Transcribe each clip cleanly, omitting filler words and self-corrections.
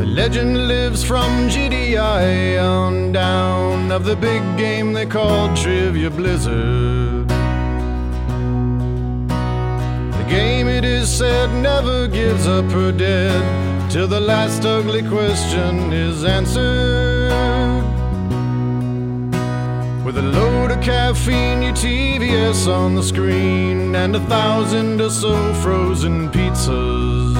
Legend lives from GDI on down of the big game they called Trivia Blizzard. The game, it is said, never gives up her dead till the last ugly question is answered. With a load of caffeine, your TVS on the screen, and 1,000 or so frozen pizzas,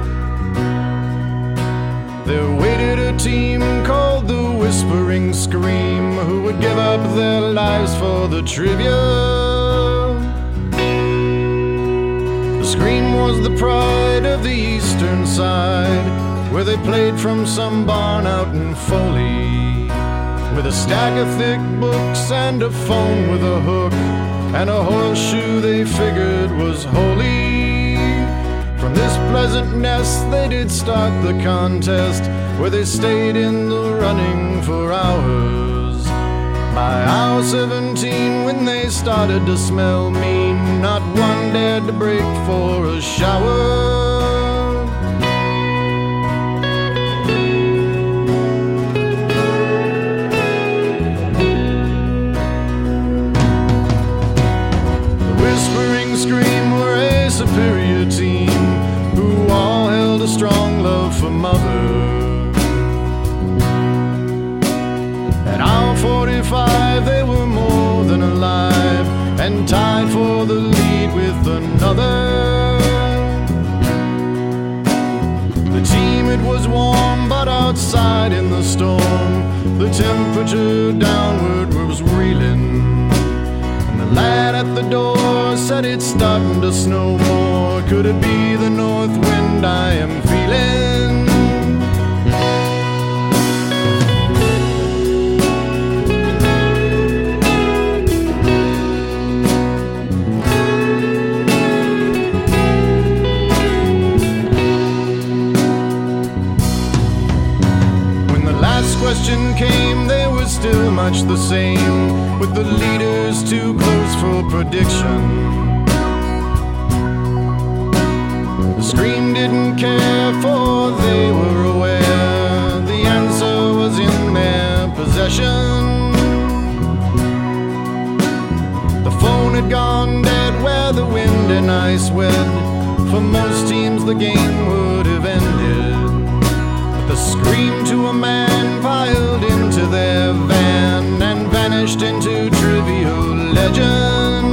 there waited a team called the Whispering Scream, who would give up their lives for the trivia. The Scream was the pride of the eastern side, where they played from some barn out in Foley, with a stack of thick books and a phone with a hook, and a horseshoe they figured was holy. From this pleasant nest they did start the contest, where they stayed in the running for hours. By hour 17, when they started to smell mean, not one dared to break for a shower. Scream were a superior team who all held a strong love for mother. At hour 45 they were more than alive, and tied for the lead with another. The team, it was warm, but outside in the storm the temperature downward was reeling. The lad at the door said it's starting to snow more. Could it be the north wind I am feeling? When the last question came, they were still much the same, with the leaders too close for prediction. The Scream didn't care, for they were aware the answer was in their possession. The phone had gone dead where the wind and ice wed. For most teams the game would have ended, but the Scream to a man piled into their van and vanished into trivial legend.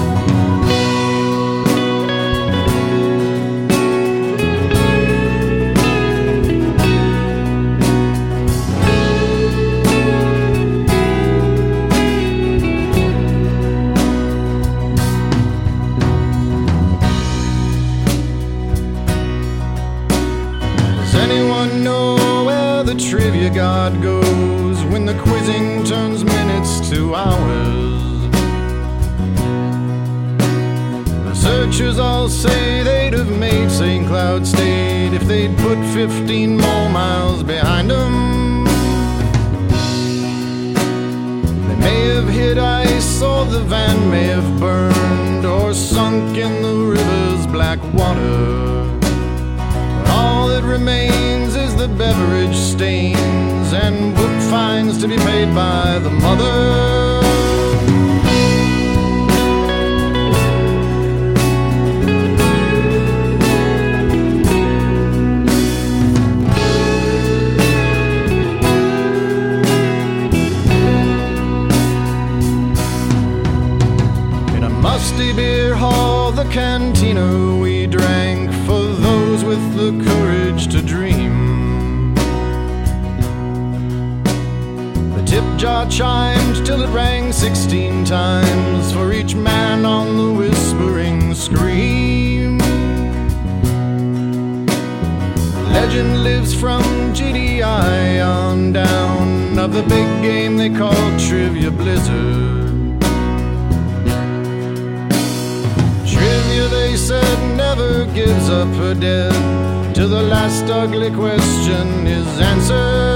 Does anyone know where the trivia god goes when the quizzing turns minutes to hours? Researchers all say they'd have made St. Cloud State if they'd put 15 more miles behind them. They may have hit ice, or the van may have burned, or sunk in the river's black water. But all that remains is the beverage stains and book fines to be paid by the mother. Musty beer hall, the cantina we drank for those with the courage to dream. The tip jar chimed till it rang 16 times for each man on the Whispering Scream. Legend lives from GDI on down of the big game they called Trivia Blizzard. Trivia, they said, never gives up her dead till the last ugly question is answered.